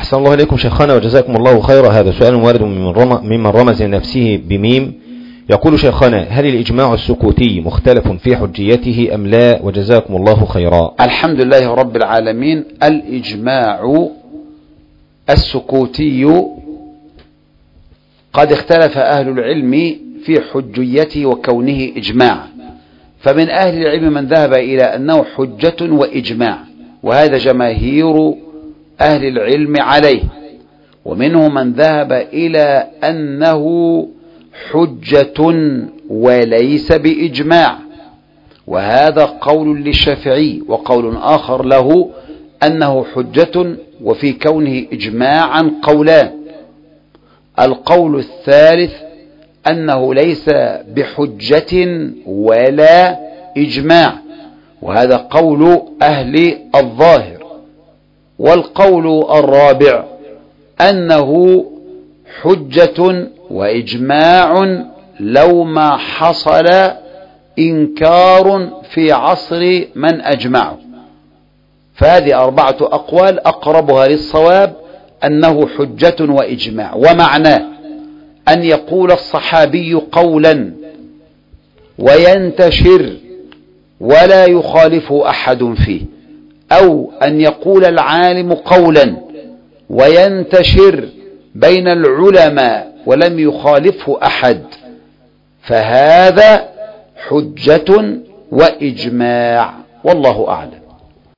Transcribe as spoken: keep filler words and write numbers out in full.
أحسن الله إليكم شيخنا وجزاكم الله خيرا. هذا سؤال وارد ممن رم- ممن رمز لنفسه بميم. يقول شيخنا: هل الإجماع السكوتي مختلف في حجيته أم لا؟ وجزاكم الله خيرا. الحمد لله رب العالمين. الإجماع السكوتي قد اختلف أهل العلم في حجيته وكونه إجماع، فمن أهل العلم من ذهب إلى أنه حجة وإجماع، وهذا جماهير أهل العلم عليه، ومنهم من ذهب إلى أنه حجة وليس بإجماع، وهذا قول للشافعي، وقول آخر له أنه حجة وفي كونه إجماعا قولان. القول الثالث أنه ليس بحجة ولا إجماع، وهذا قول أهل الظاهر. والقول الرابع أنه حجة وإجماع لو ما حصل إنكار في عصر من أجمعه. فهذه أربعة أقوال، أقربها للصواب أنه حجة وإجماع، ومعناه أن يقول الصحابي قولا وينتشر ولا يخالفه أحد فيه، أو أن يقول العالم قولا وينتشر بين العلماء ولم يخالفه أحد، فهذا حجة وإجماع، والله أعلم.